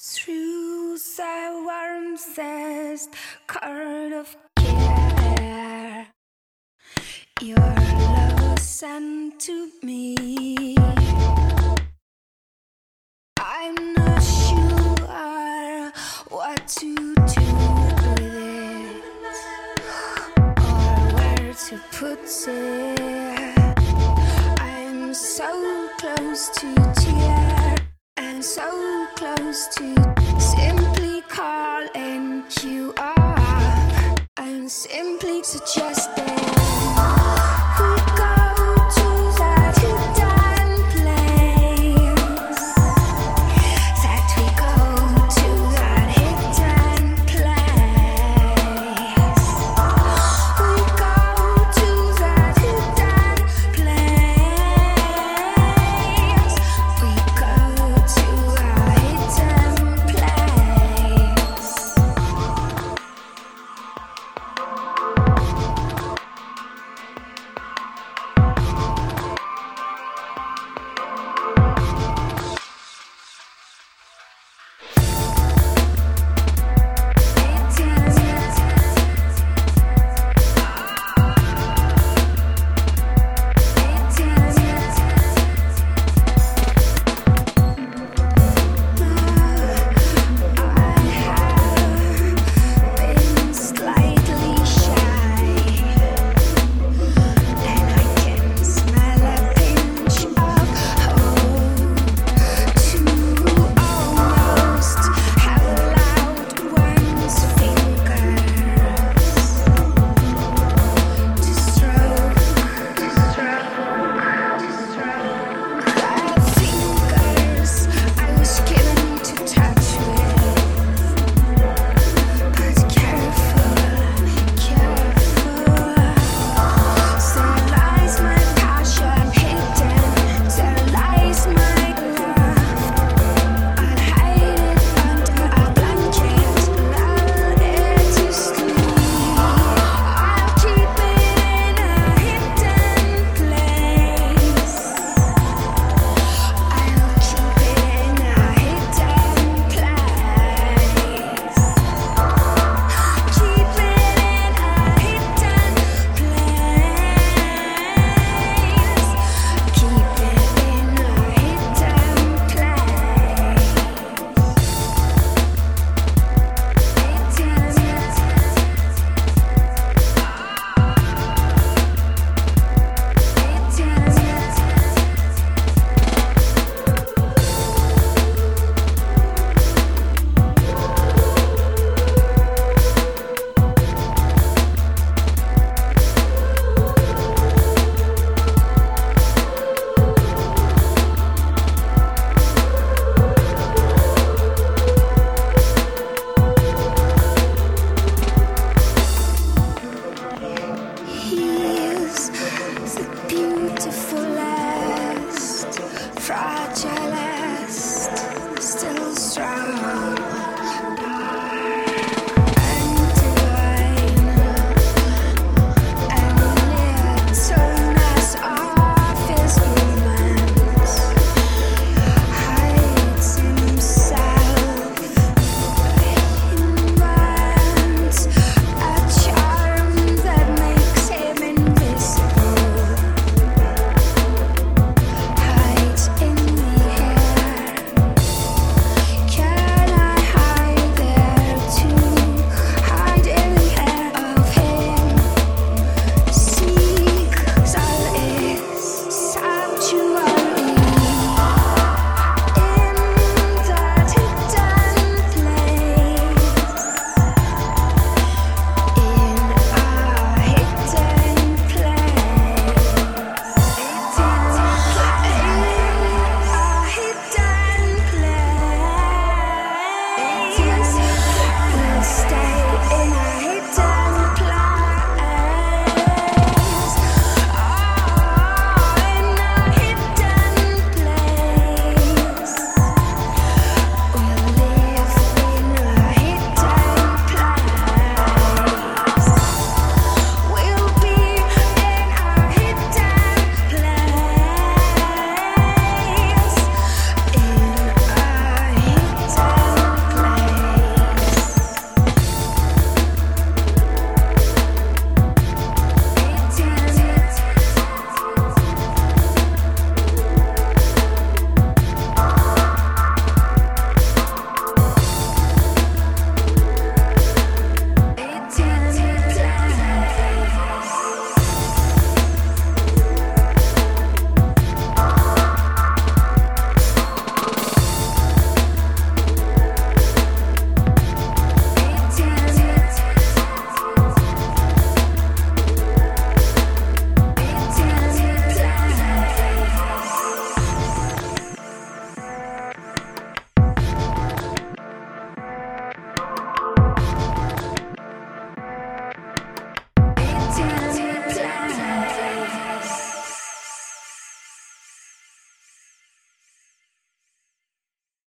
Through the warmest current of care, your love was sent to me. I'm not sure what to do with it or where to put it. I'm so close to tear and so close to simply calling you up. I'm simply suggesting we go to that hidden place. That we go to that hidden place. We go to that hidden place. We go to a hidden place. Fragilest, still strong.